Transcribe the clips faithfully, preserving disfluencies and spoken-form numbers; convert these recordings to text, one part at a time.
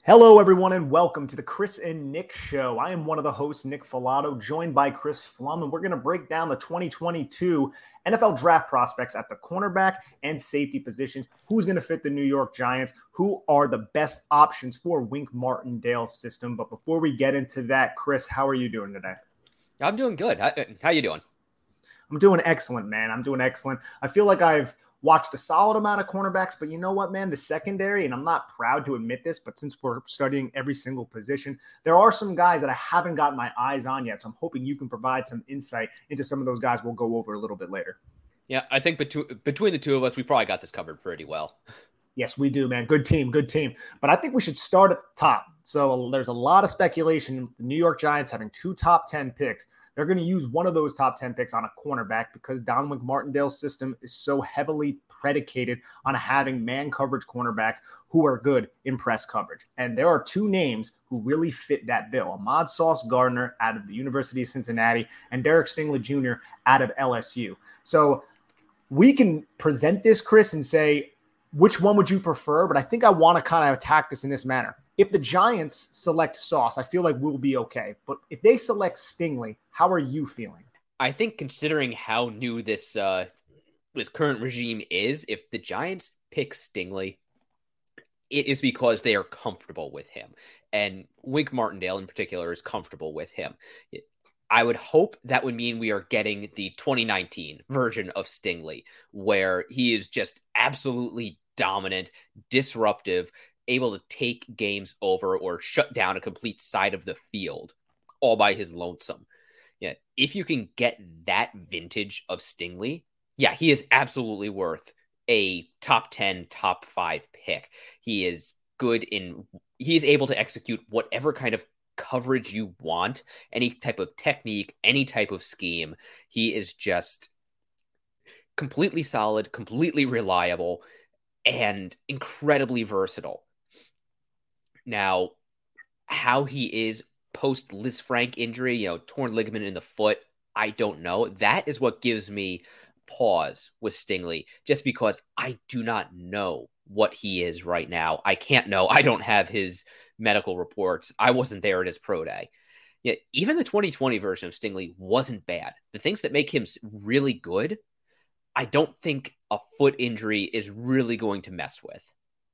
Hello, everyone, and welcome to the Chris and Nick Show. I am one of the hosts, Nick Filato, joined by Chris Flum, and we're going to break down the twenty twenty-two N F L draft prospects at the cornerback and safety positions. Who's going to fit the New York Giants? Who are the best options for Wink Martindale's system? But before we get into that, Chris, how are you doing today? I'm doing good. How, how you doing? I'm doing excellent, man. I'm doing excellent. I feel like I've watched a solid amount of cornerbacks, but you know what, man? The secondary, and I'm not proud to admit this, but since we're studying every single position, there are some guys that I haven't gotten my eyes on yet. So I'm hoping you can provide some insight into some of those guys we'll go over a little bit later. Yeah, I think between between the two of us, we probably got this covered pretty well. Yes, we do, man. Good team, good team. But I think we should start at the top. So there's a lot of speculation. The New York Giants having two top ten picks. They're going to use one of those top ten picks on a cornerback because Don Wink Martindale's system is so heavily predicated on having man coverage cornerbacks who are good in press coverage. And there are two names who really fit that bill: Ahmad Sauce Gardner out of the University of Cincinnati and Derek Stingley Junior out of L S U. So we can present this, Chris, and say, which one would you prefer? But I think I want to kind of attack this in this manner. If the Giants select Sauce, I feel like we'll be okay. But if they select Stingley, how are you feeling? I think considering how new this uh, this current regime is, if the Giants pick Stingley, it is because they are comfortable with him. And Wink Martindale in particular is comfortable with him. I would hope that would mean we are getting the twenty nineteen version of Stingley, where he is just absolutely dominant, disruptive, able to take games over or shut down a complete side of the field all by his lonesome. Yeah, if you can get that vintage of Stingley, yeah, he is absolutely worth a top ten, top five pick. He is good in, he is able to execute whatever kind of coverage you want, any type of technique, any type of scheme. He is just completely solid, completely reliable, and incredibly versatile. Now, how he is post Lisfranc injury, you know, torn ligament in the foot, I don't know. That is what gives me pause with Stingley, just because I do not know what he is right now. I can't know. I don't have his medical reports. I wasn't there at his pro day. Yet even the twenty twenty version of Stingley wasn't bad. The things that make him really good, I don't think a foot injury is really going to mess with.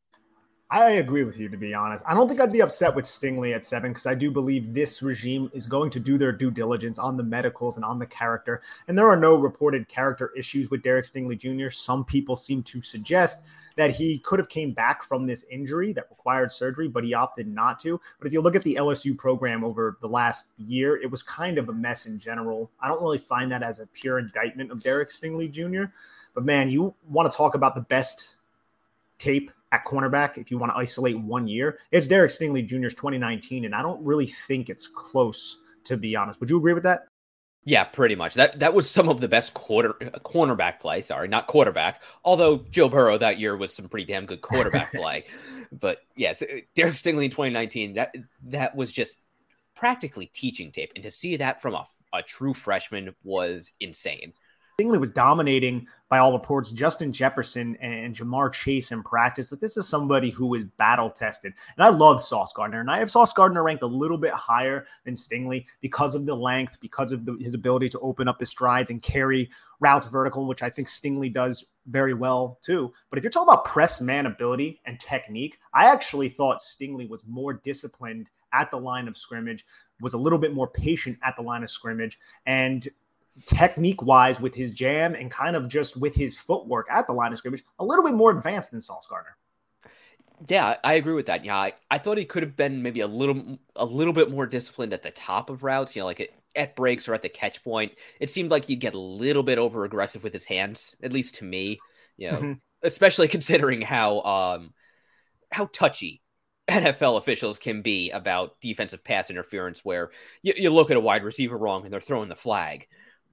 I agree with you, to be honest. I don't think I'd be upset with Stingley at seven because I do believe this regime is going to do their due diligence on the medicals and on the character. And there are no reported character issues with Derek Stingley Junior Some people seem to suggest that he could have came back from this injury that required surgery, but he opted not to. But if you look at the L S U program over the last year, it was kind of a mess in general. I don't really find that as a pure indictment of Derek Stingley Junior But man, you want to talk about the best tape at cornerback, if you want to isolate one year, it's Derek Stingley Junior's twenty nineteen, and I don't really think it's close, to be honest. Would you agree with that? Yeah, pretty much. That that was some of the best quarter cornerback play. Sorry, not quarterback. Although Joe Burrow that year was some pretty damn good quarterback play. But yes, Derek Stingley in twenty nineteen, that that was just practically teaching tape, and to see that from a, a true freshman was insane. Stingley was dominating, by all reports, Justin Jefferson and Jamar Chase in practice. That this is somebody who is battle tested. And I love Sauce Gardner. And I have Sauce Gardner ranked a little bit higher than Stingley because of the length, because of the, his ability to open up the strides and carry routes vertical, which I think Stingley does very well too. But if you're talking about press man ability and technique, I actually thought Stingley was more disciplined at the line of scrimmage, was a little bit more patient at the line of scrimmage, and technique-wise with his jam and kind of just with his footwork at the line of scrimmage, a little bit more advanced than Sauce Gardner. Yeah, I agree with that. Yeah, I, I thought he could have been maybe a little a little bit more disciplined at the top of routes, you know, like at, at breaks or at the catch point. It seemed like he'd get a little bit over-aggressive with his hands, at least to me, you know, mm-hmm. especially considering how um how touchy N F L officials can be about defensive pass interference, where you, you look at a wide receiver wrong and they're throwing the flag.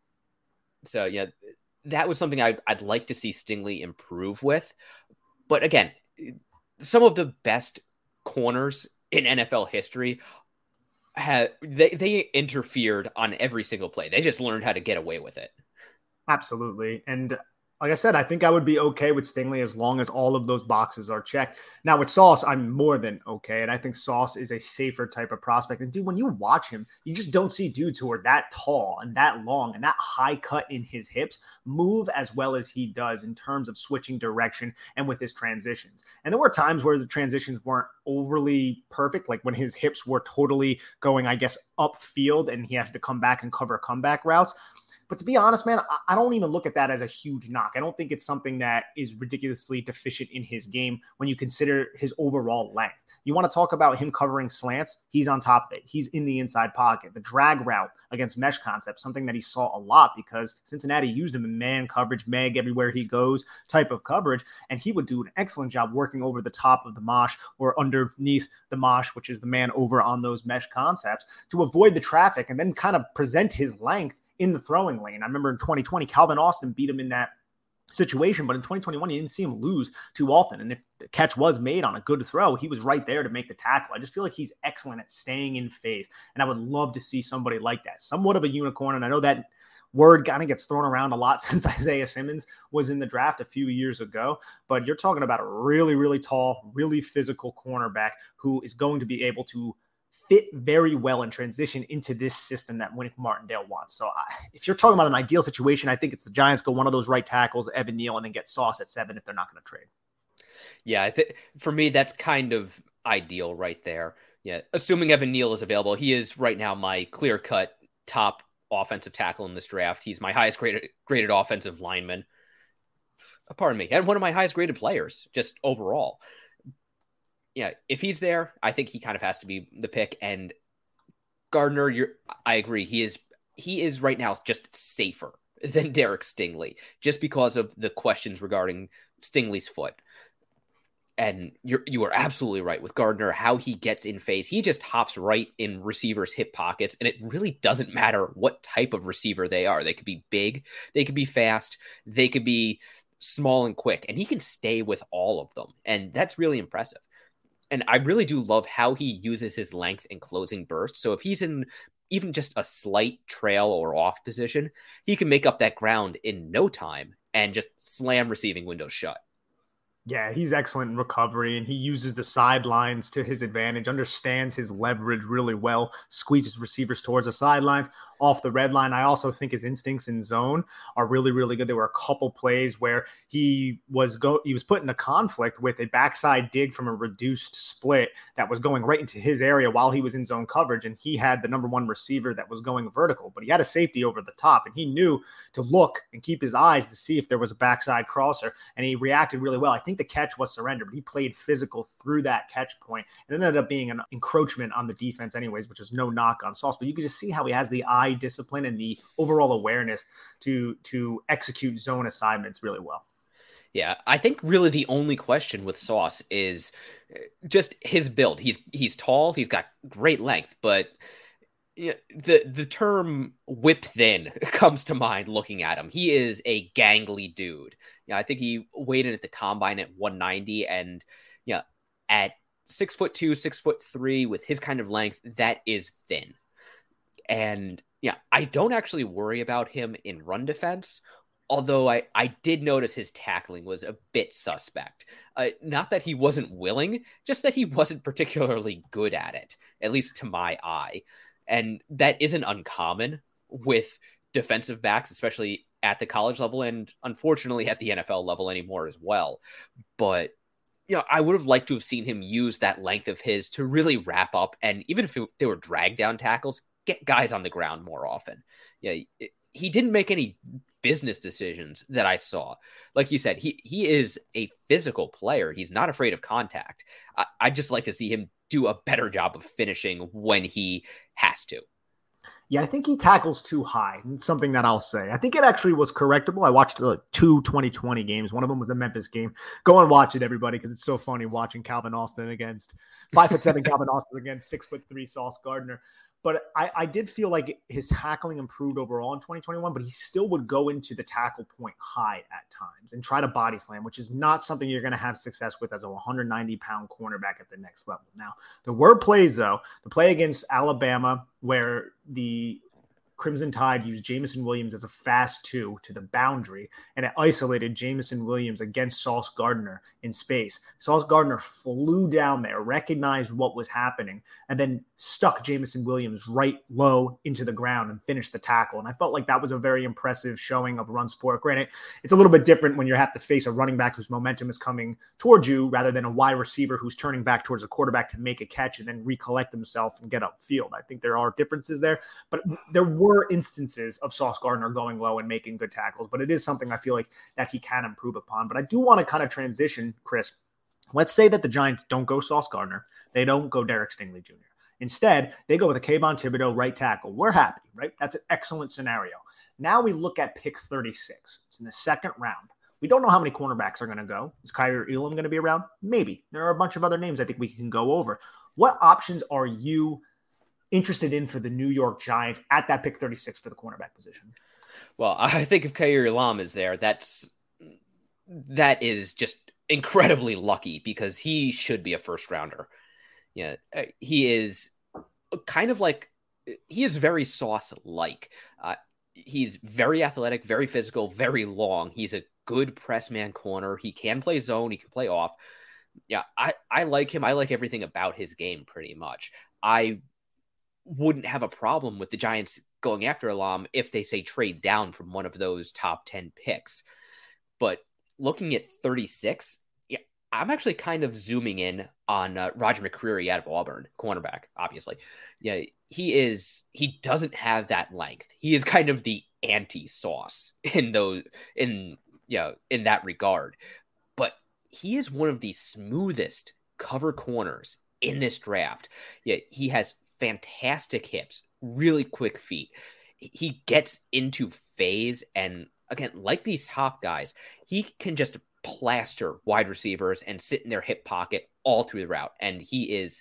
So, yeah, that was something I'd, I'd like to see Stingley improve with. But again, some of the best corners in N F L history, have, they, they interfered on every single play. They just learned how to get away with it. Absolutely. And Like I said, I think I would be okay with Stingley as long as all of those boxes are checked. Now with Sauce, I'm more than okay. And I think Sauce is a safer type of prospect. And dude, when you watch him, you just don't see dudes who are that tall and that long and that high cut in his hips move as well as he does in terms of switching direction and with his transitions. And there were times where the transitions weren't overly perfect, like when his hips were totally going, I guess, upfield and he has to come back and cover comeback routes. But to be honest, man, I don't even look at that as a huge knock. I don't think it's something that is ridiculously deficient in his game when you consider his overall length. You want to talk about him covering slants? He's on top of it. He's in the inside pocket. The drag route against mesh concept, something that he saw a lot because Cincinnati used him in man coverage, Meg everywhere he goes type of coverage. And he would do an excellent job working over the top of the mosh or underneath the mosh, which is the man over on those mesh concepts to avoid the traffic and then kind of present his length in the throwing lane. I remember in twenty twenty, Calvin Austin beat him in that situation, but in twenty twenty-one, you didn't see him lose too often. And if the catch was made on a good throw, he was right there to make the tackle. I just feel like he's excellent at staying in phase. And I would love to see somebody like that, somewhat of a unicorn. And I know that word kind of gets thrown around a lot since Isaiah Simmons was in the draft a few years ago, but you're talking about a really, really tall, really physical cornerback who is going to be able to fit very well and transition into this system that Wink Martindale wants. So uh, if you're talking about an ideal situation, I think it's the Giants go one of those right tackles, Evan Neal, and then get Sauce at seven if they're not going to trade. Yeah, I think for me, that's kind of ideal right there. Yeah, assuming Evan Neal is available, he is right now my clear-cut top offensive tackle in this draft. He's my highest graded, graded offensive lineman. Pardon me, and one of my highest graded players just overall. Yeah, if he's there, I think he kind of has to be the pick. And Gardner, you're, I agree. He is he is right now just safer than Derek Stingley, just because of the questions regarding Stingley's foot. And you're you are absolutely right with Gardner, how he gets in phase. He just hops right in receivers' hip pockets, and it really doesn't matter what type of receiver they are. They could be big, they could be fast, they could be small and quick, and he can stay with all of them. And that's really impressive. And I really do love how he uses his length in closing bursts. So if he's in even just a slight trail or off position, he can make up that ground in no time and just slam receiving windows shut. Yeah, he's excellent in recovery, and he uses the sidelines to his advantage, understands his leverage really well, squeezes receivers towards the sidelines, off the red line. I also think his instincts in zone are really, really good. There were a couple plays where he was go he was put in a conflict with a backside dig from a reduced split that was going right into his area while he was in zone coverage, and he had the number one receiver that was going vertical, but he had a safety over the top, and he knew to look and keep his eyes to see if there was a backside crosser, and he reacted really well. I think the catch was surrender, but he played physical through that catch point, and it ended up being an encroachment on the defense anyways, which is no knock on Sauce, but you can just see how he has the eye discipline and the overall awareness to to execute zone assignments really well. Yeah, I think really the only question with Sauce is just his build. He's he's tall, he's got great length, but the the term whip thin comes to mind looking at him. He is a gangly dude. Yeah, I think he weighed in at the combine at one ninety, and yeah, at six foot two, six foot three with his kind of length, that is thin. And yeah, I don't actually worry about him in run defense, although I, I did notice his tackling was a bit suspect. Uh, not that he wasn't willing, just that he wasn't particularly good at it, at least to my eye. And that isn't uncommon with defensive backs, especially at the college level and unfortunately at the N F L level anymore as well. But you know, I would have liked to have seen him use that length of his to really wrap up, and even if it, they were drag down tackles, get guys on the ground more often. Yeah, it, he didn't make any business decisions that I saw. Like you said, he he is a physical player. He's not afraid of contact. I, I just like to see him do a better job of finishing when he has to. Yeah, I think he tackles too high. It's something that I'll say. I think it actually was correctable. I watched uh, two twenty twenty games. One of them was the Memphis game. Go and watch it, everybody, because it's so funny watching Calvin Austin against five foot seven Calvin Austin against six foot three Sauce Gardner. But I, I did feel like his tackling improved overall in twenty twenty-one, but he still would go into the tackle point high at times and try to body slam, which is not something you're going to have success with as a one ninety pound cornerback at the next level. Now, there were plays, though, the play against Alabama where the Crimson Tide used Jameson Williams as a fast two to the boundary, and it isolated Jameson Williams against Sauce Gardner in space. Sauce Gardner flew down there, recognized what was happening, and then stuck Jameson Williams right low into the ground and finished the tackle. And I felt like that was a very impressive showing of run support. Granted, it's a little bit different when you have to face a running back whose momentum is coming towards you rather than a wide receiver who's turning back towards the quarterback to make a catch and then recollect himself and get upfield. I think there are differences there, but there were instances of Sauce Gardner going low and making good tackles, but it is something I feel like that he can improve upon. But I do want to kind of transition, Chris. Let's say that the Giants don't go Sauce Gardner. They don't go Derek Stingley Junior Instead, they go with a Kayvon Thibodeaux right tackle. We're happy, right? That's an excellent scenario. Now we look at pick thirty-six. It's in the second round. We don't know how many cornerbacks are going to go. Is Kaiir Elam going to be around? Maybe. There are a bunch of other names I think we can go over. What options are you interested in for the New York Giants at that pick thirty-six for the cornerback position? Well, I think if Kaiir Elam is there, that's that is just incredibly lucky because he should be a first rounder. Yeah, he is kind of like he is very Sauce-like. Uh, he's very athletic, very physical, very long. He's a good press man corner. He can play zone. He can play off. Yeah, I, I like him. I like everything about his game pretty much. I wouldn't have a problem with the Giants going after Elam if they say trade down from one of those top ten picks. But looking at thirty-six, yeah, I'm actually kind of zooming in on uh, Roger McCreary out of Auburn, cornerback, obviously. Yeah, he is, he doesn't have that length. He is kind of the anti-Sauce in those, in, you know, in that regard. But he is one of the smoothest cover corners in this draft. Yeah, he has fantastic hips, really quick feet. He gets into phase, and again, like these top guys, he can just plaster wide receivers and sit in their hip pocket all through the route. And he is,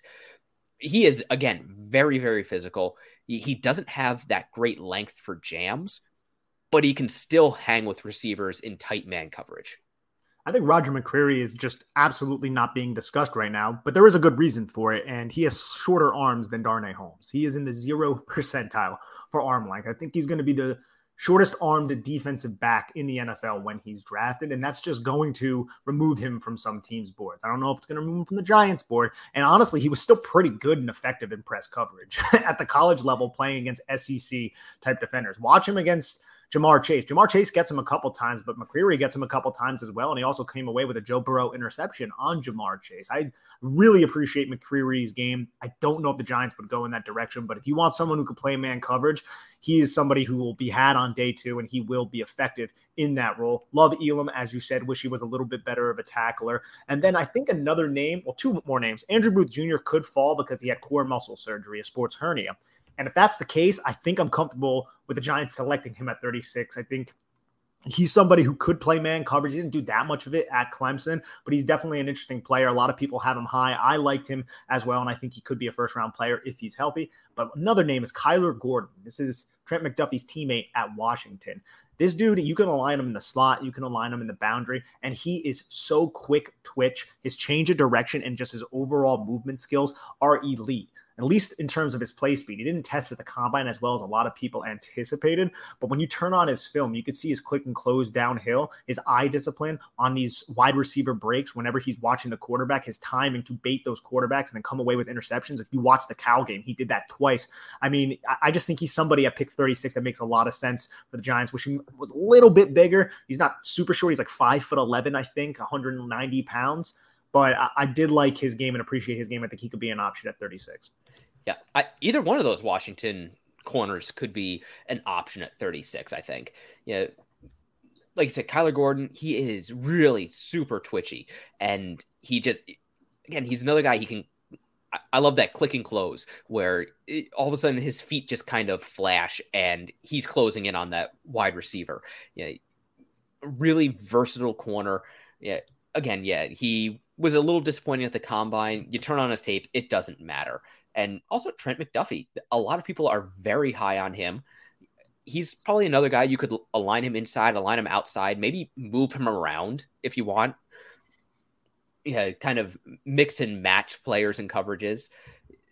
he is again, very, very physical. He doesn't have that great length for jams, but he can still hang with receivers in tight man coverage. I think Roger McCreary is just absolutely not being discussed right now, but there is a good reason for it, and he has shorter arms than Darnay Holmes. He is in the zero percentile for arm length. I think he's going to be the shortest armed defensive back in the N F L when he's drafted, and that's just going to remove him from some teams' boards. I don't know if it's going to remove him from the Giants' board, and honestly, he was still pretty good and effective in press coverage at the college level playing against S E C-type defenders. Watch him against Jamar Chase. Jamar Chase gets him a couple times, but McCreary gets him a couple times as well, and he also came away with a Joe Burrow interception on Jamar Chase. I really appreciate McCreary's game. I don't know if the Giants would go in that direction, but if you want someone who can play man coverage, he is somebody who will be had on day two, and he will be effective in that role. Love Elam, as you said. Wish he was a little bit better of a tackler. And then I think another name, well, two more names. Andrew Booth Junior could fall because he had core muscle surgery, a sports hernia. And if that's the case, I think I'm comfortable with the Giants selecting him at thirty-six. I think he's somebody who could play man coverage. He didn't do that much of it at Clemson, but he's definitely an interesting player. A lot of people have him high. I liked him as well, and I think he could be a first-round player if he's healthy. But another name is Kyler Gordon. This is Trent McDuffie's teammate at Washington. This dude, you can align him in the slot, you can align him in the boundary, and he is so quick twitch. His change of direction and just his overall movement skills are elite, at least in terms of his play speed. He didn't test at the combine as well as a lot of people anticipated, but when you turn on his film, you could see his click and close downhill, his eye discipline on these wide receiver breaks whenever he's watching the quarterback, his timing to bait those quarterbacks and then come away with interceptions. If you watch the Cal game, he did that twice. I mean, I just think he's somebody at pick thirty-six that makes a lot of sense for the Giants, which was a little bit bigger. He's not super short. He's like five foot eleven, I think, one hundred ninety pounds. But I, I did like his game and appreciate his game. I think he could be an option at thirty-six. Yeah, I, either one of those Washington corners could be an option at thirty-six, I think. Yeah, you know, like I said, Kyler Gordon, he is really super twitchy. And he just, again, he's another guy he can, I, I love that click and close where it, all of a sudden his feet just kind of flash and he's closing in on that wide receiver. Yeah, you know, really versatile corner. Yeah, again, yeah, he was a little disappointing at the combine. You turn on his tape, it doesn't matter. And also Trent McDuffie. A lot of people are very high on him. He's probably another guy you could align him inside, align him outside, maybe move him around if you want. Yeah, kind of mix and match players and coverages.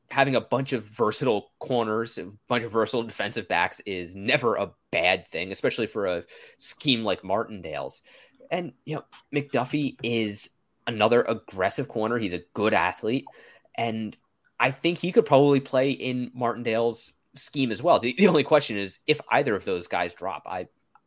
having a bunch of versatile corners, a bunch of versatile defensive backs is never a bad thing, especially for a scheme like Martindale's. And, you know, McDuffie is another aggressive corner. He's a good athlete. And I think he could probably play in Martindale's scheme as well. The, the only question is if either of those guys drop. I,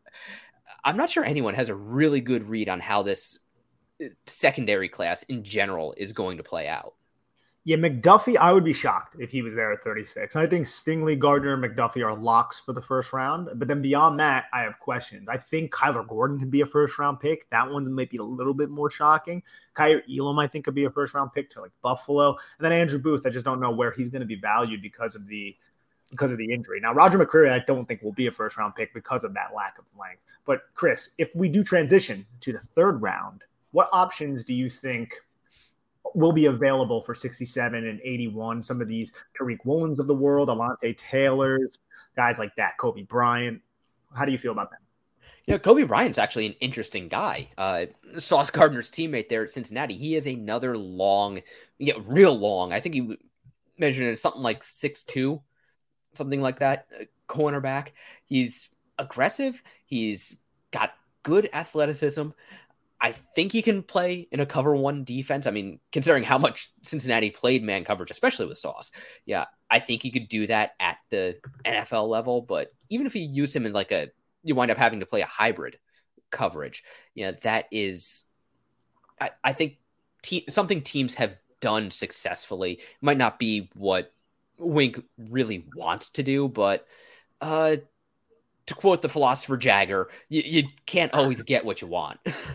I'm not sure anyone has a really good read on how this secondary class in general is going to play out. Yeah, McDuffie, I would be shocked if he was there at thirty-six. I think Stingley, Gardner, and McDuffie are locks for the first round. But then beyond that, I have questions. I think Kyler Gordon could be a first-round pick. That one might be a little bit more shocking. Kaiir Elam, I think, could be a first-round pick to like Buffalo. And then Andrew Booth, I just don't know where he's going to be valued because of the because of the injury. Now, Roger McCreary, I don't think will be a first-round pick because of that lack of length. But, Chris, if we do transition to the third round, what options do you think will be available for sixty-seven and eighty-one? Some of these Tariq Woolens of the world, Alontae Taylors, guys like that, Kobe Bryant. How do you feel about that? You know, Kobe Bryant's actually an interesting guy. Uh, Sauce Gardner's teammate there at Cincinnati. He is another long, yeah, real long. I think he measured in something like six two, something like that, cornerback. He's aggressive. He's got good athleticism. I think he can play in a cover one defense. I mean, considering how much Cincinnati played man coverage, especially with Sauce. Yeah, I think he could do that at the N F L level. But even if you use him in like a, you wind up having to play a hybrid coverage. You know, that is, I, I think te- something teams have done successfully. It might not be what Wink really wants to do, but uh, to quote the philosopher Jagger, you, you can't always get what you want.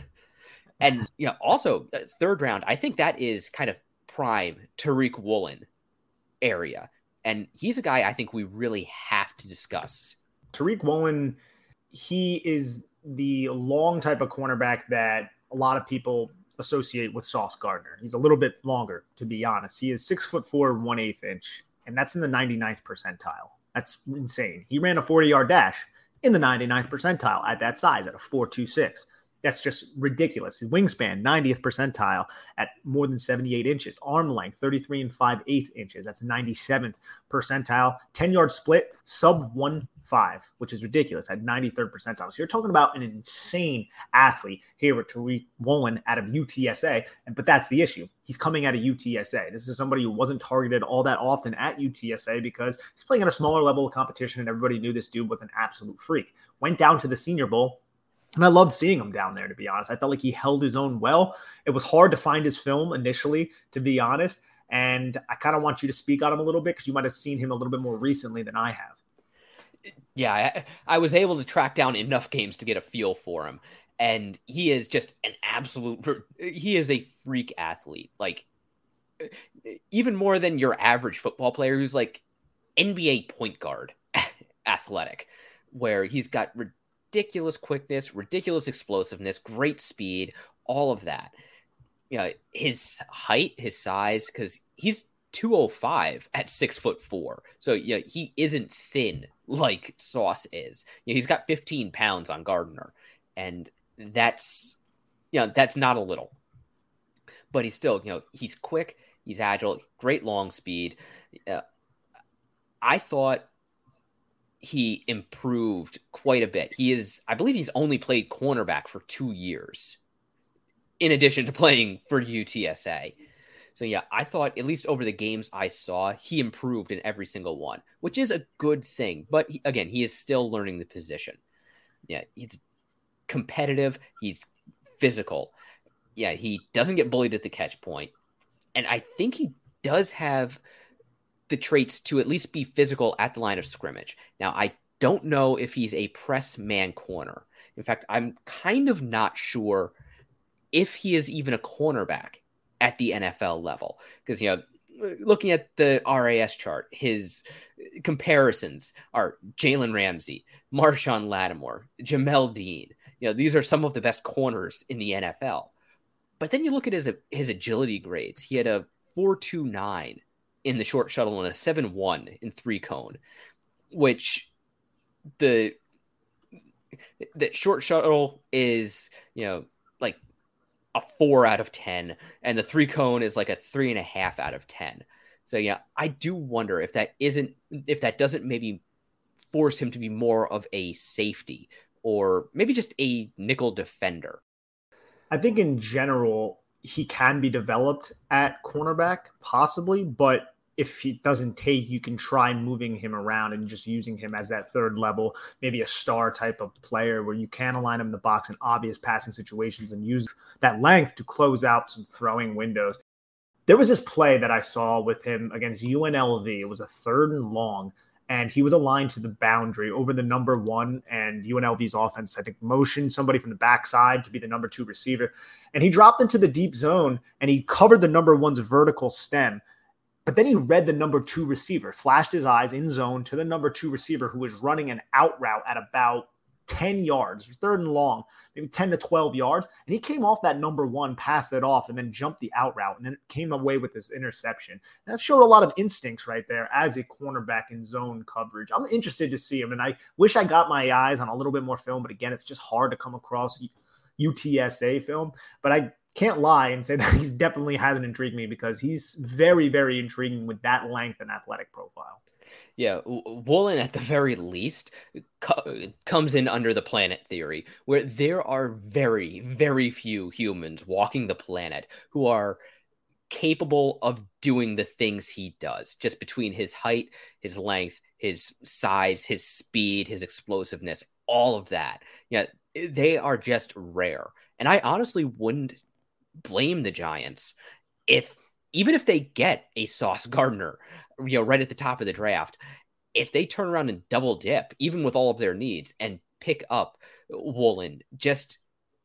And, you know, also third round, I think that is kind of prime Tariq Woolen area. And he's a guy I think we really have to discuss. Tariq Woolen, he is the long type of cornerback that a lot of people associate with Sauce Gardner. He's a little bit longer, to be honest. He is six foot four, one eighth inch, and that's in the ninety-ninth percentile. That's insane. He ran a forty yard dash in the ninety-ninth percentile at that size, at a four two six. That's just ridiculous. His wingspan, ninetieth percentile at more than seventy-eight inches. Arm length, thirty-three and five eighths inches. That's ninety-seventh percentile. ten-yard split, sub one five, which is ridiculous, at ninety-third percentile. So you're talking about an insane athlete here with Tariq Woolen out of U T S A. But that's the issue. He's coming out of U T S A. This is somebody who wasn't targeted all that often at U T S A because he's playing at a smaller level of competition, and everybody knew this dude was an absolute freak. Went down to the Senior Bowl, and I loved seeing him down there, to be honest. I felt like he held his own well. It was hard to find his film initially, to be honest. And I kind of want you to speak on him a little bit because you might have seen him a little bit more recently than I have. Yeah, I, I was able to track down enough games to get a feel for him. And he is just an absolute, he is a freak athlete. Like, even more than your average football player who's like N B A point guard athletic, where he's got ridiculous quickness, ridiculous explosiveness, great speed, all of that. You know, his height, his size, because he's two oh five at six foot four. So yeah, he isn't thin like Sauce is. You know, he's got fifteen pounds on Gardner, and that's, you know, that's not a little. But he's still, you know, he's quick, he's agile, great long speed. Uh, I thought he improved quite a bit. He is, I believe he's only played cornerback for two years in addition to playing for U T S A. So yeah, I thought at least over the games I saw, he improved in every single one, which is a good thing. But he, again, he is still learning the position. Yeah, he's competitive. He's physical. Yeah, he doesn't get bullied at the catch point. And I think he does have the traits to at least be physical at the line of scrimmage. Now, I don't know if he's a press man corner. In fact, I'm kind of not sure if he is even a cornerback at the N F L level. Because, you know, looking at the R A S chart, his comparisons are Jalen Ramsey, Marshawn Lattimore, Jamel Dean. You know, these are some of the best corners in the N F L. But then you look at his his agility grades. He had a four two nine in the short shuttle and a seven one in three cone, which the the short shuttle is, you know, like a four out of ten, and the three cone is like a three and a half out of ten. So yeah, I do wonder if that isn't if that doesn't maybe force him to be more of a safety or maybe just a nickel defender. I think in general, he can be developed at cornerback, possibly, but if he doesn't take, you can try moving him around and just using him as that third level, maybe a star type of player where you can align him in the box in obvious passing situations and use that length to close out some throwing windows. There was this play that I saw with him against U N L V. It was a third and long, and he was aligned to the boundary over the number one, and U N L V's offense, I think, motioned somebody from the backside to be the number two receiver. And he dropped into the deep zone, and he covered the number one's vertical stem. But then he read the number two receiver, flashed his eyes in zone to the number two receiver who was running an out route at about ten yards, third and long, maybe ten to twelve yards. And he came off that number one, passed it off, and then jumped the out route, and then came away with this interception. And that showed a lot of instincts right there as a cornerback in zone coverage. I'm interested to see him, and I wish I got my eyes on a little bit more film, but again, it's just hard to come across U T S A film. But I can't lie and say that he's definitely hasn't intrigued me because he's very, very intriguing with that length and athletic profile. Yeah, Woolen at the very least co- comes in under the planet theory, where there are very, very few humans walking the planet who are capable of doing the things he does, just between his height, his length, his size, his speed, his explosiveness, all of that. Yeah, they are just rare. And I honestly wouldn't blame the Giants if, even if they get a Sauce Gardner, you know, right at the top of the draft, if they turn around and double dip, even with all of their needs, and pick up Woolen, just,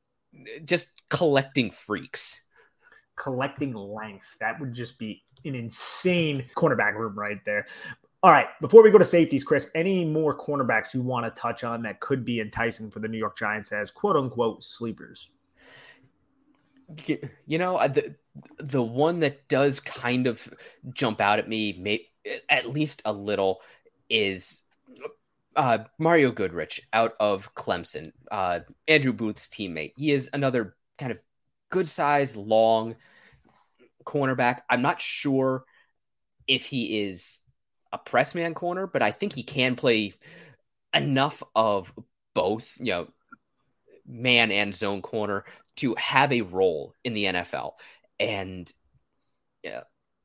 just collecting freaks. Collecting length. That would just be an insane cornerback room right there. All right, before we go to safeties, Chris, any more cornerbacks you want to touch on that could be enticing for the New York Giants as quote-unquote sleepers? You know, the the one that does kind of jump out at me, may, at least a little, is uh, Mario Goodrich out of Clemson, uh, Andrew Booth's teammate. He is another kind of good-sized, long cornerback. I'm not sure if he is a press man corner, but I think he can play enough of both, you know, man and zone corner to have a role in the N F L. And yeah,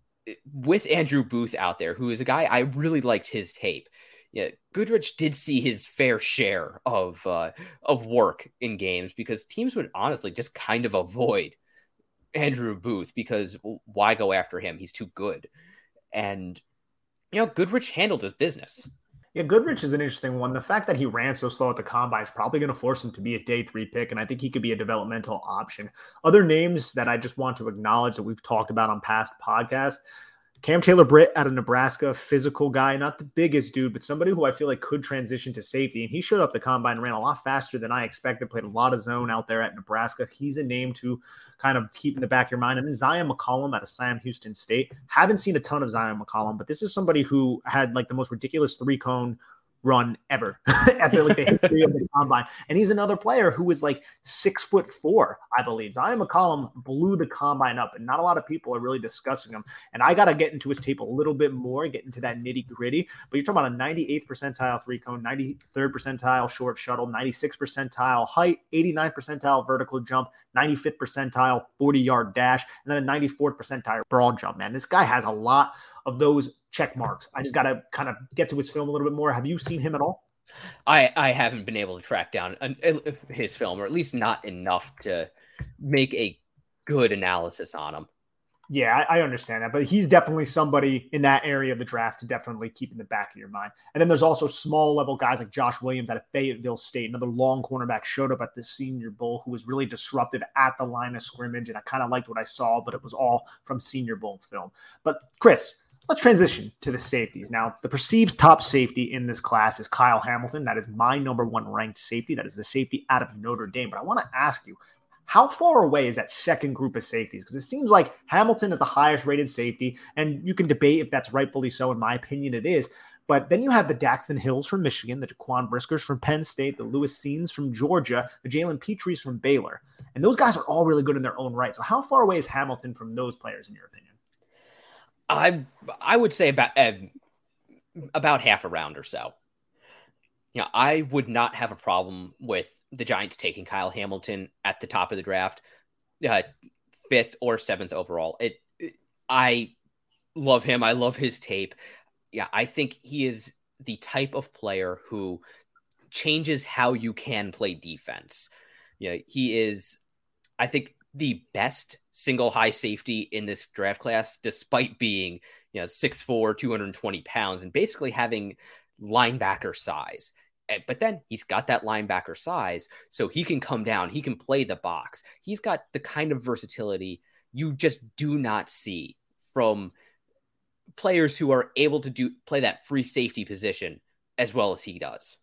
with Andrew Booth out there, who is a guy I really liked his tape. Yeah, Goodrich did see his fair share of uh, of work in games because teams would honestly just kind of avoid Andrew Booth because why go after him? He's too good. And you know, Goodrich handled his business. Yeah, Goodrich is an interesting one. The fact that he ran so slow at the combine is probably going to force him to be a day three pick, and I think he could be a developmental option. Other names that I just want to acknowledge that we've talked about on past podcasts, Cam Taylor-Britt out of Nebraska, physical guy, not the biggest dude, but somebody who I feel like could transition to safety. And he showed up the combine and ran a lot faster than I expected, played a lot of zone out there at Nebraska. He's a name to kind of keep in the back of your mind. And then Zion McCollum out of Sam Houston State. Haven't seen a ton of Zion McCollum, but this is somebody who had like the most ridiculous three-cone run ever at the, like, the history of the combine. And he's another player who is like six foot four, I believe. Zion McCollum blew the combine up, and not a lot of people are really discussing him. And I got to get into his tape a little bit more, get into that nitty gritty. But you're talking about a ninety-eighth percentile three cone, ninety-third percentile short shuttle, ninety-sixth percentile height, eighty-ninth percentile vertical jump, ninety-fifth percentile forty yard dash, and then a ninety-fourth percentile broad jump. Man, this guy has a lot of those check marks. I just got to kind of get to his film a little bit more. Have you seen him at all? I, I haven't been able to track down his film, or at least not enough to make a good analysis on him. Yeah, I, I understand that, but he's definitely somebody in that area of the draft to definitely keep in the back of your mind. And then there's also small level guys like Josh Williams out of Fayetteville State, another long cornerback, showed up at the Senior Bowl who was really disruptive at the line of scrimmage, and I kind of liked what I saw, but it was all from Senior Bowl film. But Chris, let's transition to the safeties. Now, the perceived top safety in this class is Kyle Hamilton. That is my number one ranked safety. That is the safety out of Notre Dame. But I want to ask you, how far away is that second group of safeties? Because it seems like Hamilton is the highest rated safety, and you can debate if that's rightfully so. In my opinion, it is. But then you have the Daxton Hills from Michigan, the Jaquan Briskers from Penn State, the Lewis Scenes from Georgia, the Jalen Petries from Baylor. And those guys are all really good in their own right. So how far away is Hamilton from those players, in your opinion? I I would say about uh, about half a round or so. You know, I would not have a problem with the Giants taking Kyle Hamilton at the top of the draft, uh, fifth or seventh overall. It, it, I love him. I love his tape. Yeah, I think he is the type of player who changes how you can play defense. You know, he is, I think, the best single high safety in this draft class, despite being, you know, six foot four, two hundred twenty pounds, and basically having linebacker size. But then he's got that linebacker size, so he can come down. He can play the box. He's got the kind of versatility you just do not see from players who are able to do play that free safety position as well as he does.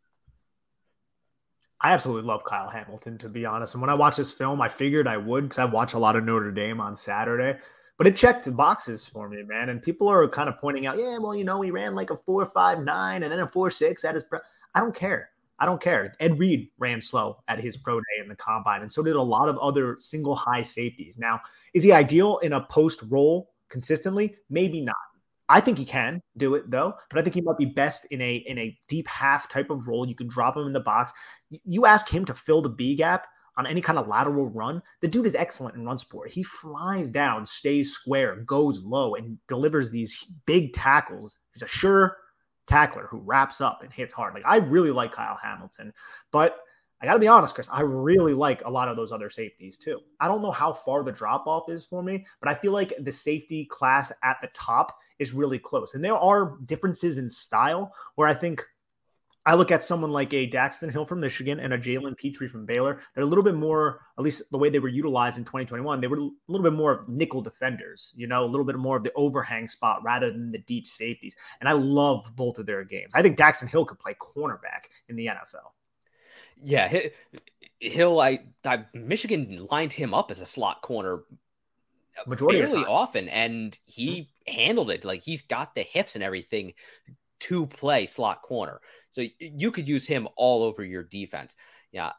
I absolutely love Kyle Hamilton, to be honest. And when I watched this film, I figured I would, because I watch a lot of Notre Dame on Saturday. But it checked the boxes for me, man. And people are kind of pointing out, yeah, well, you know, he ran like a four five nine and then a four six at his pro. I don't care. I don't care. Ed Reed ran slow at his pro day in the combine, and so did a lot of other single high safeties. Now, is he ideal in a post role consistently? Maybe not. I think he can do it though, but I think he might be best in a in a deep half type of role. You can drop him in the box. You ask him to fill the B gap on any kind of lateral run. The dude is excellent in run support. He flies down, stays square, goes low, and delivers these big tackles. He's a sure tackler who wraps up and hits hard. Like, I really like Kyle Hamilton, but I got to be honest, Chris, I really like a lot of those other safeties too. I don't know how far the drop off is for me, but I feel like the safety class at the top is really close. And there are differences in style where I think I look at someone like a Daxton Hill from Michigan and a Jalen Pitre from Baylor. They're a little bit more, at least the way they were utilized in twenty twenty-one, they were a little bit more nickel defenders, you know, a little bit more of the overhang spot rather than the deep safeties. And I love both of their games. I think Daxton Hill could play cornerback in the N F L. Yeah, Hill, I, I Michigan lined him up as a slot corner Majority fairly often, and he mm-hmm. handled it. Like, he's got the hips and everything to play slot corner. So you could use him all over your defense. Yeah.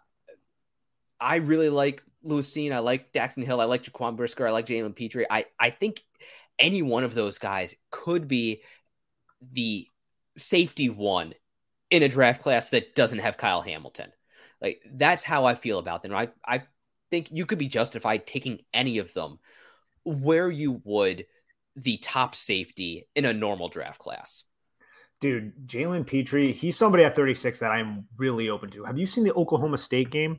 I really like Lewis Cine. I like Daxton Hill. I like Jaquan Brisker. I like Jalen Pitre. I, I think any one of those guys could be the safety one in a draft class that doesn't have Kyle Hamilton. Like, that's how I feel about them. I, I think you could be justified taking any of them where you would the top safety in a normal draft class. Dude, Jalen Pitre, he's somebody at thirty-six that I'm really open to. Have you seen the Oklahoma State game?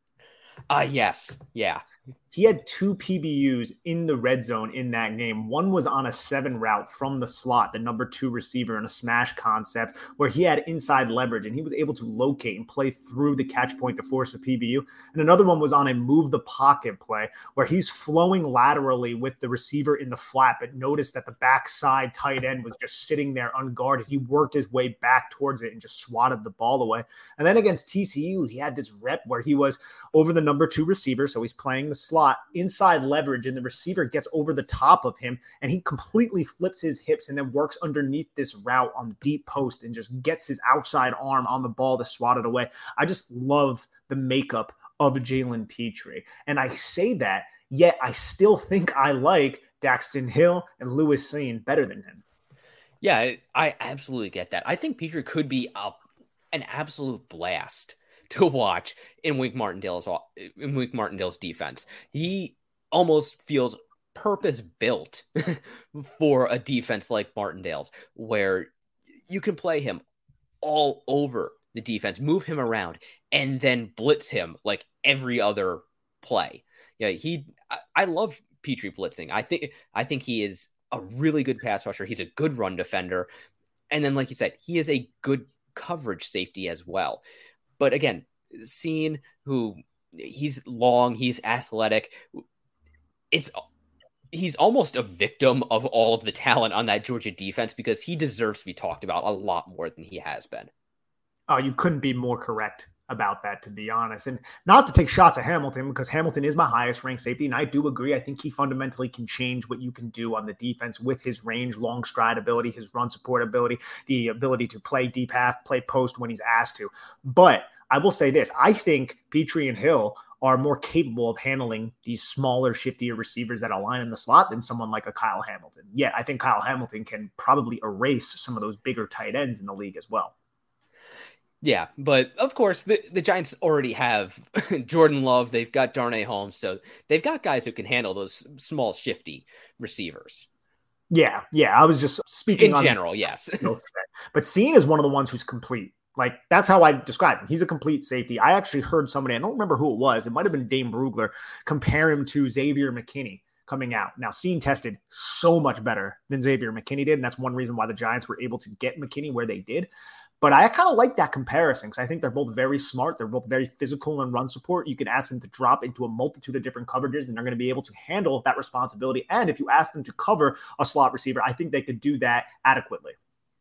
Uh, yes. Yeah. He had two P B Us in the red zone in that game. One was on a seven route from the slot, the number two receiver in a smash concept where he had inside leverage and he was able to locate and play through the catch point to force a P B U. And another one was on a move the pocket play where he's flowing laterally with the receiver in the flat, but noticed that the backside tight end was just sitting there unguarded. He worked his way back towards it and just swatted the ball away. And then against T C U, he had this rep where he was over the number two receiver. So he's playing the slot inside leverage and the receiver gets over the top of him and he completely flips his hips and then works underneath this route on the deep post and just gets his outside arm on the ball to swat it away. I just love the makeup of Jalen Pitre. And I say that, yet I still think I like Daxton Hill and Lewis Cine better than him. Yeah, I absolutely get that. I think Pitre could be a, an absolute blast to watch in Wink Martindale's in Wink Martindale's defense. He almost feels purpose built for a defense like Martindale's, where you can play him all over the defense, move him around, and then blitz him like every other play. Yeah, he. I, I love Pitre blitzing. I think I think he is a really good pass rusher. He's a good run defender, and then, like you said, he is a good coverage safety as well. But again, Cine, who he's long, he's athletic. It's he's almost a victim of all of the talent on that Georgia defense because he deserves to be talked about a lot more than he has been. Oh, you couldn't be more correct about that, to be honest. And not to take shots at Hamilton, because Hamilton is my highest ranked safety. And I do agree. I think he fundamentally can change what you can do on the defense with his range, long stride ability, his run support ability, the ability to play deep half, play post when he's asked to. But I will say this. I think Pitre and Hill are more capable of handling these smaller, shiftier receivers that align in the slot than someone like a Kyle Hamilton. Yeah, I think Kyle Hamilton can probably erase some of those bigger tight ends in the league as well. Yeah, but of course, the, the Giants already have Jordan Love. They've got Darnay Holmes. So they've got guys who can handle those small, shifty receivers. Yeah, yeah. I was just speaking in on general, yes. But Cine is one of the ones who's complete. Like, that's how I describe him. He's a complete safety. I actually heard somebody, I don't remember who it was, it might have been Dane Brugler, compare him to Xavier McKinney coming out. Now, Cine tested so much better than Xavier McKinney did, and that's one reason why the Giants were able to get McKinney where they did. But I kind of like that comparison because I think they're both very smart. They're both very physical in run support. You can ask them to drop into a multitude of different coverages, and they're going to be able to handle that responsibility. And if you ask them to cover a slot receiver, I think they could do that adequately.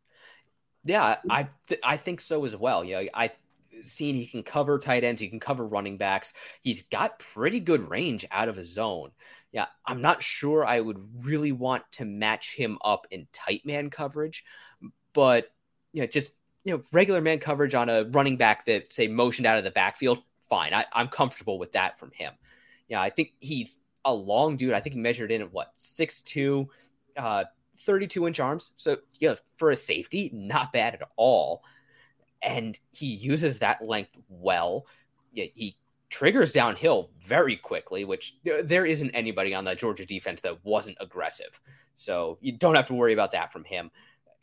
Yeah, I th- I think so as well. Yeah, I seen he can cover tight ends, he can cover running backs. He's got pretty good range out of his zone. Yeah, I'm not sure I would really want to match him up in tight man coverage, but you know, just you know, regular man coverage on a running back that say motioned out of the backfield, fine. I, I'm comfortable with that from him. Yeah, I think he's a long dude. I think he measured in at what, six two, uh, thirty-two inch arms. So yeah, for a safety, not bad at all. And he uses that length well. Yeah, he triggers downhill very quickly, which there isn't anybody on the Georgia defense that wasn't aggressive. So you don't have to worry about that from him.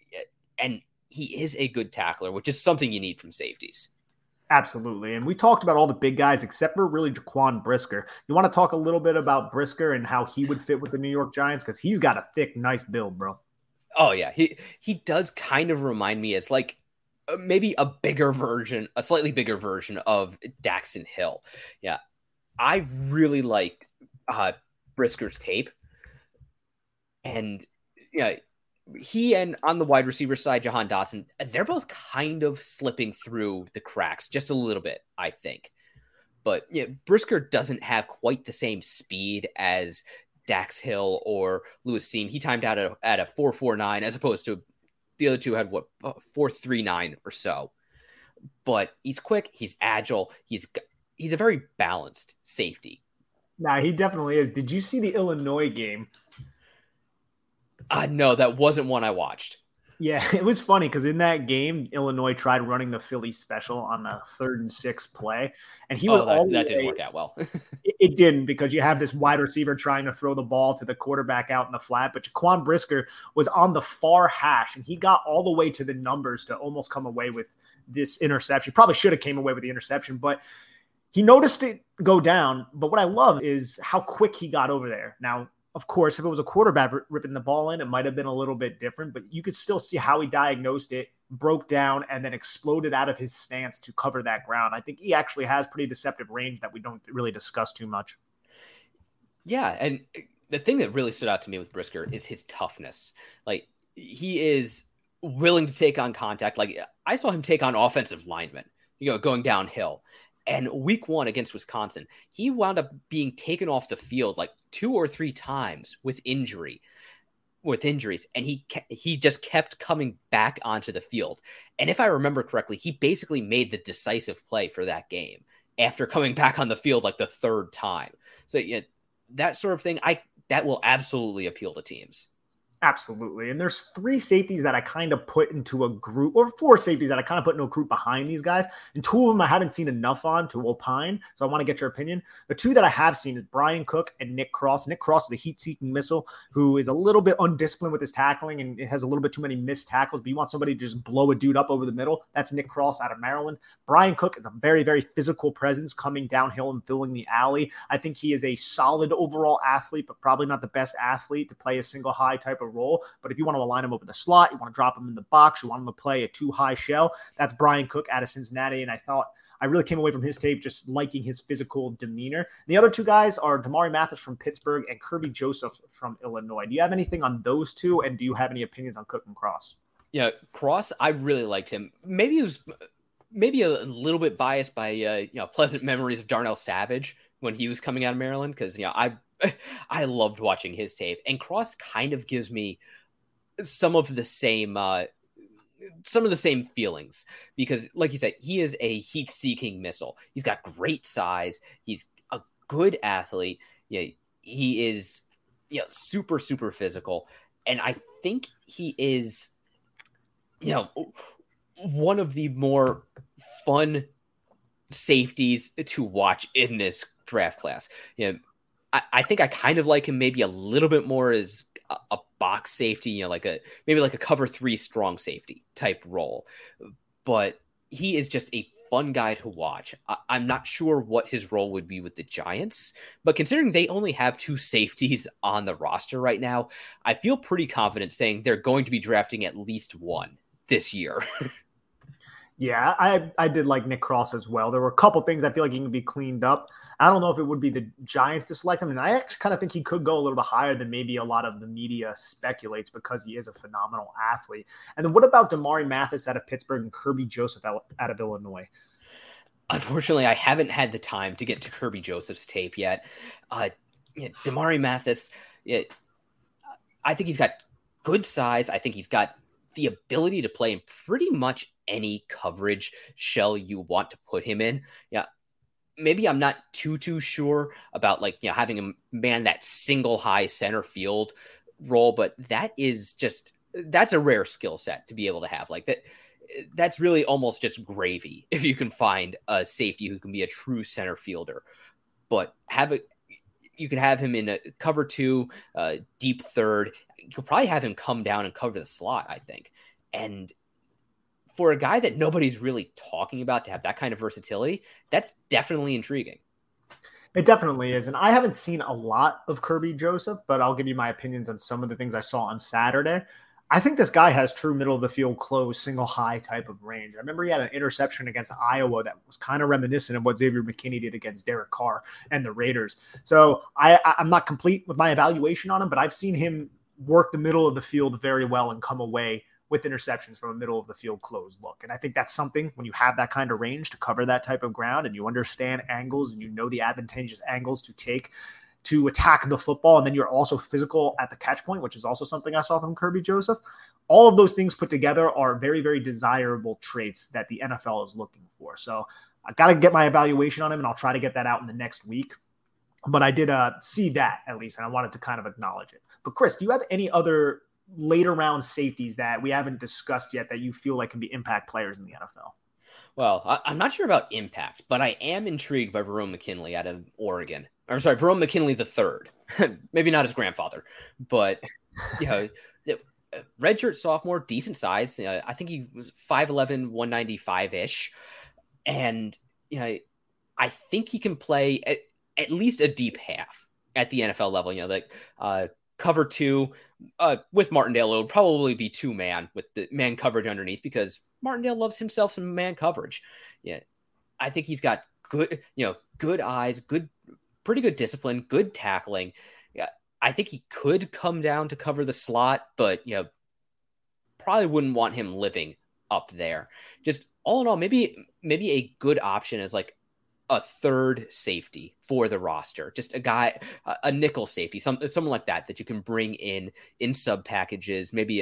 And he is a good tackler, which is something you need from safeties. Absolutely. And we talked about all the big guys except for really Jaquan Brisker. You want to talk a little bit about Brisker and how he would fit with the New York Giants? Because he's got a thick, nice build, bro. Oh, yeah. He he does kind of remind me as like maybe a bigger version, a slightly bigger version of Daxton Hill. Yeah. I really like uh, Brisker's tape. And, yeah, he and on the wide receiver side, Jahan Dotson, they're both kind of slipping through the cracks just a little bit, I think. But yeah, Brisker doesn't have quite the same speed as Dax Hill or Lewis Cine. He timed out at a, at a four four nine as opposed to the other two had what four three nine or so. But he's quick, he's agile, he's he's a very balanced safety. Nah, he definitely is. Did you see the Illinois game? Uh, no, that wasn't one I watched. Yeah, it was funny because in that game, Illinois tried running the Philly special on a third and six play, and he was oh, that, all that way, didn't work out well. it, it didn't because you have this wide receiver trying to throw the ball to the quarterback out in the flat, but Jaquan Brisker was on the far hash, and he got all the way to the numbers to almost come away with this interception. Probably should have came away with the interception, but he noticed it go down. But what I love is how quick he got over there. Now, of course, if it was a quarterback ripping the ball in, it might have been a little bit different, but you could still see how he diagnosed it, broke down, and then exploded out of his stance to cover that ground. I think he actually has pretty deceptive range that we don't really discuss too much. Yeah, and the thing that really stood out to me with Brisker is his toughness. Like, he is willing to take on contact. Like, I saw him take on offensive linemen, you know, going downhill. And week one against Wisconsin, he wound up being taken off the field like two or three times with injury, with injuries. And he, he just kept coming back onto the field. And if I remember correctly, he basically made the decisive play for that game after coming back on the field like the third time. So yeah, that sort of thing, I, that will absolutely appeal to teams. Absolutely. And there's three safeties that I kind of put into a group, or four safeties that I kind of put into a group behind these guys. And two of them I haven't seen enough on to opine. So I want to get your opinion. The two that I have seen is Brian Cook and Nick Cross. Nick Cross is a heat-seeking missile who is a little bit undisciplined with his tackling and it has a little bit too many missed tackles. But you want somebody to just blow a dude up over the middle. That's Nick Cross out of Maryland. Brian Cook is a very, very physical presence coming downhill and filling the alley. I think he is a solid overall athlete, but probably not the best athlete to play a single high type of role. But if you want to align him over the slot, you want to drop him in the box, you want him to play a too high shell, that's Brian Cook out of Cincinnati. And I thought I really came away from his tape just liking his physical demeanor. The other two guys are Damari Mathis from Pittsburgh and Kirby Joseph from Illinois. Do you have anything on those two? And do you have any opinions on Cook and Cross? Yeah, Cross, I really liked him. Maybe he was maybe a little bit biased by uh, you know, pleasant memories of Darnell Savage when he was coming out of Maryland. Cause you know, I, I loved watching his tape, and Cross kind of gives me some of the same, uh, some of the same feelings because like you said, he is a heat seeking missile. He's got great size. He's a good athlete. Yeah, he is, you know, super, super physical. And I think he is, you know, one of the more fun safeties to watch in this draft class. You know, I, I think I kind of like him maybe a little bit more as a, a box safety, you know, like a maybe like a cover three strong safety type role. But he is just a fun guy to watch. I, I'm not sure what his role would be with the Giants, but considering they only have two safeties on the roster right now, I feel pretty confident saying they're going to be drafting at least one this year. Yeah, I I did like Nick Cross as well. There were a couple things I feel like he can be cleaned up. I don't know if it would be the Giants to select him, and I actually kind of think he could go a little bit higher than maybe a lot of the media speculates because he is a phenomenal athlete. And then what about Damari Mathis out of Pittsburgh and Kirby Joseph out of Illinois? Unfortunately, I haven't had the time to get to Kirby Joseph's tape yet. Uh, yeah, Damari Mathis, yeah, I think he's got good size. I think he's got the ability to play in pretty much any coverage shell you want to put him in. Yeah. Maybe I'm not too, too sure about like, you know, having him man that single high center field role, but that is just, that's a rare skill set to be able to have like that. That's really almost just gravy if you can find a safety who can be a true center fielder, but have it, you could have him in a cover two, uh, deep third. You could probably have him come down and cover the slot, I think. And for a guy that nobody's really talking about to have that kind of versatility, that's definitely intriguing. It definitely is. And I haven't seen a lot of Kirby Joseph, but I'll give you my opinions on some of the things I saw on Saturday. I think this guy has true middle of the field, close, single high type of range. I remember he had an interception against Iowa that was kind of reminiscent of what Xavier McKinney did against Derek Carr and the Raiders. So I, I'm not complete with my evaluation on him, but I've seen him work the middle of the field very well and come away with interceptions from a middle of the field closed look. And I think that's something when you have that kind of range to cover that type of ground and you understand angles and you know the advantageous angles to take to attack the football, and then you're also physical at the catch point, which is also something I saw from Kirby Joseph. All of those things put together are very, very desirable traits that the N F L is looking for. So I got to get my evaluation on him, and I'll try to get that out in the next week. But I did uh, see that at least, and I wanted to kind of acknowledge it. But Chris, do you have any other later round safeties that we haven't discussed yet that you feel like can be impact players in the N F L? Well, I, I'm not sure about impact, but I am intrigued by Verone McKinley out of Oregon. I'm sorry, Verone McKinley the third. Maybe not his grandfather, but you know, redshirt sophomore, decent size. Uh, I think he was five eleven, one ninety-five-ish. And you know, I think he can play at, at least a deep half at the N F L level. You know, like uh, cover two uh, with Martindale. It would probably be two man with the man coverage underneath because Martindale loves himself some man coverage. Yeah, I think he's got good, you know, good eyes, good. Pretty good discipline, good tackling. Yeah, I think he could come down to cover the slot, but you know, probably wouldn't want him living up there. Just all in all, maybe maybe a good option is like a third safety for the roster. Just a guy, a, a nickel safety, some someone like that that you can bring in in sub packages, maybe a,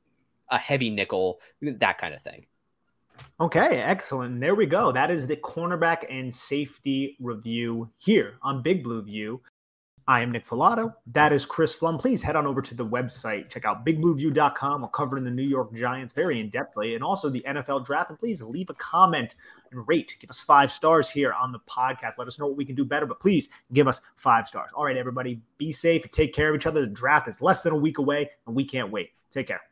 a heavy nickel, that kind of thing. Okay, excellent. And there we go. That is the cornerback and safety review here on Big Blue View. I am Nick Filato. That is Chris Pflum. Please head on over to the website. Check out big blue view dot com. We're covering the New York Giants very in-depthly and also the N F L draft. And please leave a comment and rate. Give us five stars here on the podcast. Let us know what we can do better, but please give us five stars. All right, everybody, be safe and take care of each other. The draft is less than a week away, and we can't wait. Take care.